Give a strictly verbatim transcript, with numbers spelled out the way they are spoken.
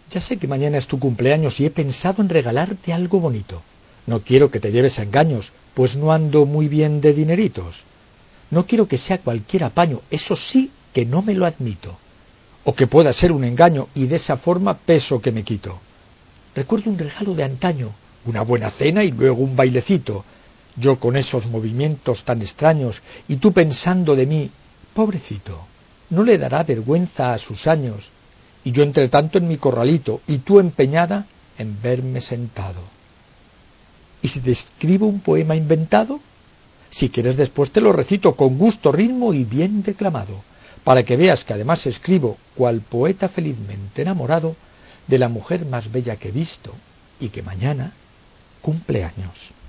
Ya sé que mañana es tu cumpleaños y he pensado en regalarte algo bonito. No quiero que te lleves a engaños, pues no ando muy bien de dineritos. No quiero que sea cualquier apaño, eso sí que no me lo admito. O que pueda ser un engaño y de esa forma peso que me quito. Recuerdo un regalo de antaño, una buena cena y luego un bailecito. Yo con esos movimientos tan extraños y tú pensando de mí, pobrecito, no le dará vergüenza a sus años. Y yo entre tanto en mi corralito y tú empeñada en verme sentado. ¿Y si te escribo un poema inventado? Si quieres después te lo recito con gusto, ritmo y bien declamado, para que veas que además escribo, cual poeta felizmente enamorado, de la mujer más bella que he visto y que mañana cumple años.